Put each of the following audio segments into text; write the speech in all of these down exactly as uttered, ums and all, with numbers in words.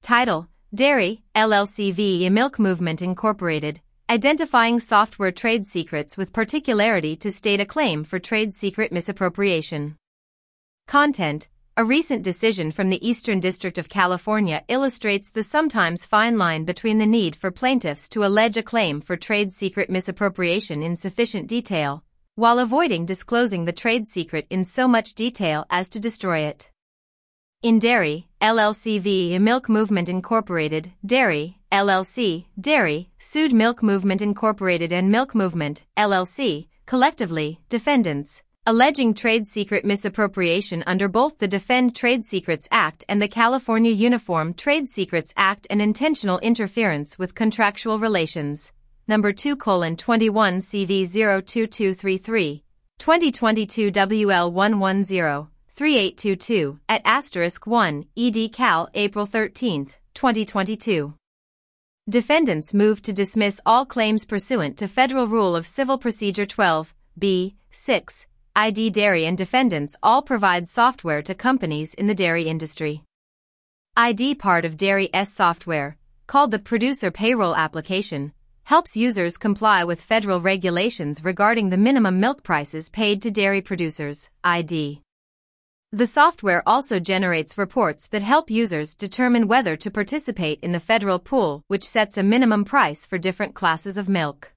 Title: Dairy, L L C v. Milk Movement Incorporated, identifying software trade secrets with particularity to state a claim for trade secret misappropriation. Content: A recent decision from the Eastern District of California illustrates the sometimes fine line between the need for plaintiffs to allege a claim for trade secret misappropriation in sufficient detail, while avoiding disclosing the trade secret in so much detail as to destroy it. In Dairy, L L C v. Milk Movement Incorporated, Dairy, L L C, Dairy, sued Milk Movement Incorporated and Milk Movement, L L C, collectively, defendants, alleging trade secret misappropriation under both the Defend Trade Secrets Act and the California Uniform Trade Secrets Act and intentional interference with contractual relations. Number two colon twenty-one C V zero two two three three, twenty twenty-two W L one one zero, three eight two two, at asterisk one, E D Cal, April thirteenth, twenty twenty-two. Defendants moved to dismiss all claims pursuant to Federal Rule of Civil Procedure twelve, B, six, I D Dairy and defendants all provide software to companies in the dairy industry. I D, part of Dairy-S software, called the Producer Payroll Application, helps users comply with federal regulations regarding the minimum milk prices paid to dairy producers, I D. The software also generates reports that help users determine whether to participate in the federal pool, which sets a minimum price for different classes of milk.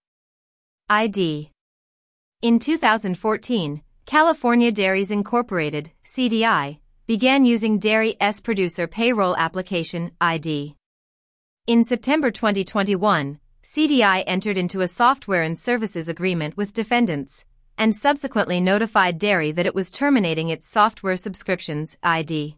I D. In two thousand fourteen, California Dairies Incorporated, C D I, began using Dairy-S Producer Payroll Application, I D. In September twenty twenty-one, C D I entered into a software and services agreement with defendants, and subsequently notified Dairy that it was terminating its software subscriptions, I D.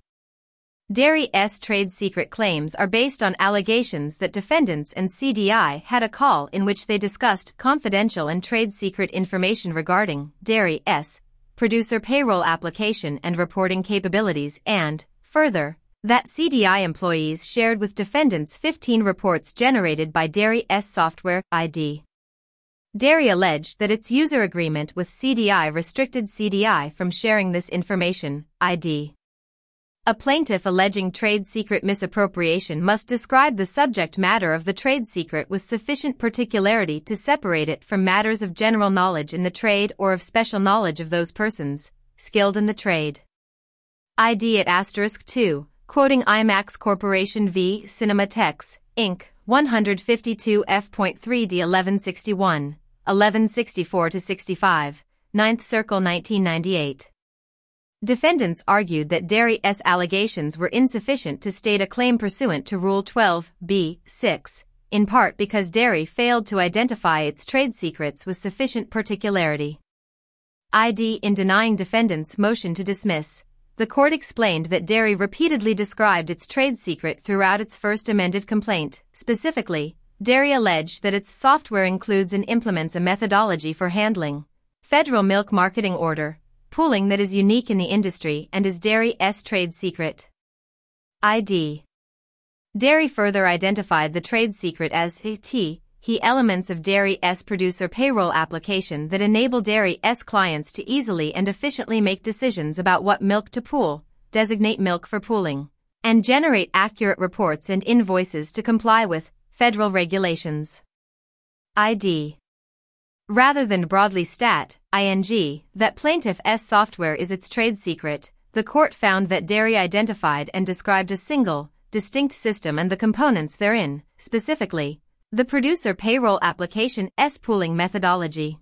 Dairy-S trade secret claims are based on allegations that defendants and C D I had a call in which they discussed confidential and trade secret information regarding Dairy-S producer payroll application and reporting capabilities and, further, that C D I employees shared with defendants fifteen reports generated by Dairy-S software, I D. Dairy alleged that its user agreement with C D I restricted C D I from sharing this information, I D. A plaintiff alleging trade secret misappropriation must describe the subject matter of the trade secret with sufficient particularity to separate it from matters of general knowledge in the trade or of special knowledge of those persons skilled in the trade. I D at asterisk two, quoting IMAX Corporation v. Cinematex, Incorporated, one fifty-two F three D eleven sixty-one, eleven sixty-four to sixty-five, Ninth Circle nineteen ninety-eight. Defendants argued that Dairy-S allegations were insufficient to state a claim pursuant to Rule twelve, B, six, in part because Dairy failed to identify its trade secrets with sufficient particularity. I D in denying defendants' motion to dismiss, the court explained that Dairy repeatedly described its trade secret throughout its first amended complaint. Specifically, Dairy alleged that its software includes and implements a methodology for handling federal milk marketing order pooling that is unique in the industry and is Dairy-S trade secret. I D. Dairy further identified the trade secret as T, he elements of Dairy-S producer payroll application that enable Dairy-S clients to easily and efficiently make decisions about what milk to pool, designate milk for pooling, and generate accurate reports and invoices to comply with federal regulations. I D. Rather than broadly stat, ing, that plaintiff-S software is its trade secret, the court found that Dairy identified and described a single, distinct system and the components therein, specifically, the producer payroll application S pooling methodology.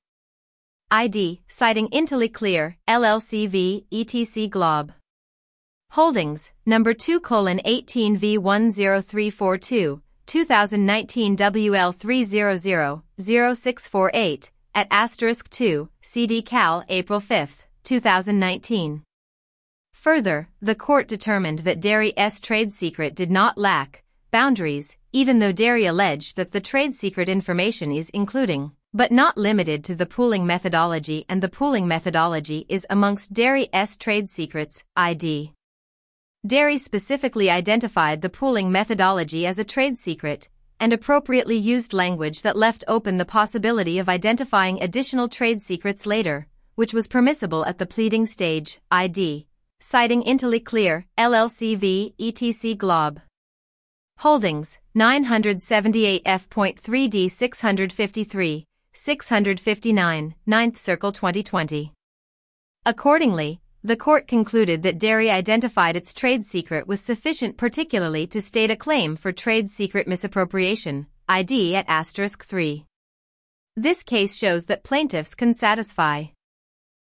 I D, citing IntelliClear, L L C v. et cetera Glob. Holdings, number two colon eighteen V one zero three four two, twenty nineteen W L three zero zero, zero six four eight, at asterisk two, C D Cal, April fifth, twenty nineteen. Further, the court determined that Dairy-S trade secret did not lack boundaries, even though Dairy alleged that the trade secret information is including, but not limited to the pooling methodology, and the pooling methodology is amongst Dairy-S trade secrets, I D. Dairy specifically identified the pooling methodology as a trade secret, and appropriately used language that left open the possibility of identifying additional trade secrets later, which was permissible at the pleading stage, I D. Citing IntelliClear, L L C v. et cetera Glob. Holdings, nine seventy-eight F three D six fifty-three, six fifty-nine, Ninth Circle twenty twenty. Accordingly, the court concluded that Dairy identified its trade secret with sufficient particularly to state a claim for trade secret misappropriation, I D at asterisk three. This case shows that plaintiffs can satisfy